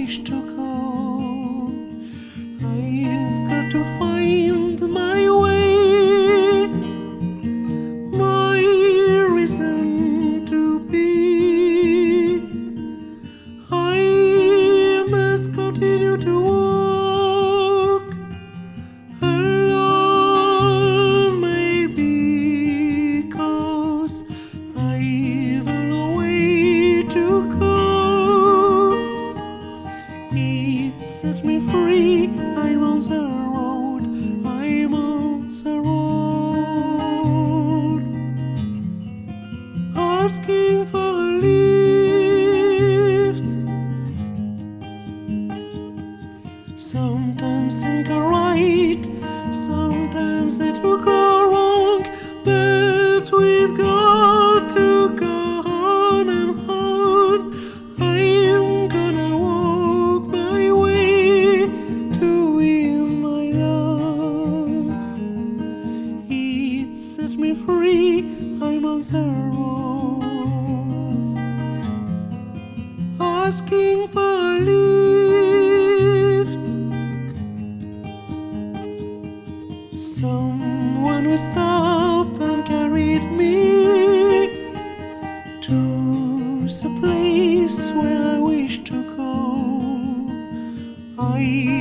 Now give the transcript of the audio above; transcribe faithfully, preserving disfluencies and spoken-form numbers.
wish to go. I've got to find my way, my reason to be. I must continue to walk alone, maybe, 'cause I've a long way to go. It set me free. I'm on the road. I'm on the road, asking for a lift. Sometimes they go right, sometimes they do go wrong, but we've got to go on and on. I'm gonna walk my way to win my love. It set me free. I'm on the road, asking for a lift. Someone will stop and carried me to the place where I wish to go. I